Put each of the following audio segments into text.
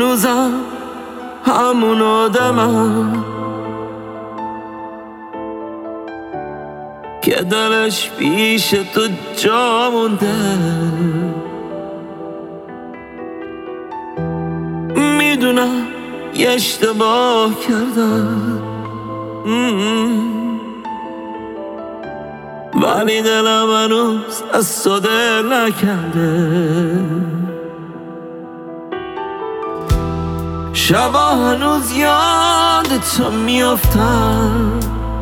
هنوزم همون آدمم که دلش پیش تو جا مونده. میدونم یه اشتباه کردم، ولی دلم هنوز از تو دل نکنده. شبا هنوز یاد تو میافتم،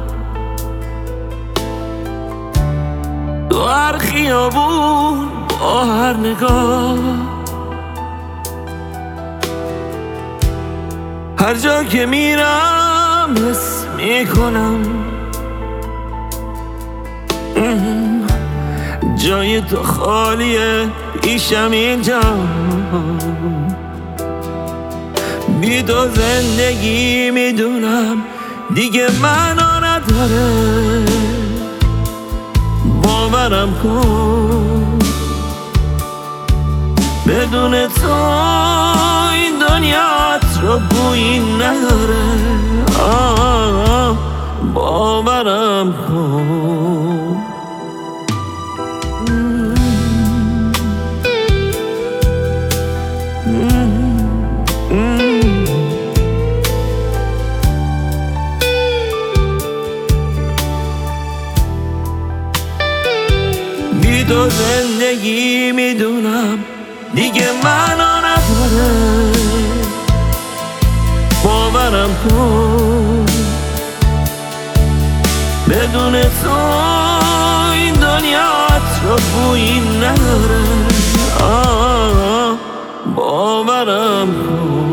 تو هر خیابون با هر نگاه، هر جا که میرم حس میکنم جای تو خالیه پیشم اینجا. بی تو زندگی میدونم دیگه معنا نداره. باورم کن بدون تو این دنیات رو بویی نداره. باورم کن. بی تو زندگی میدونم دیگه معنا نداره. باورم کن بدون تو این دنیات رو بویی نداره. باورم کن.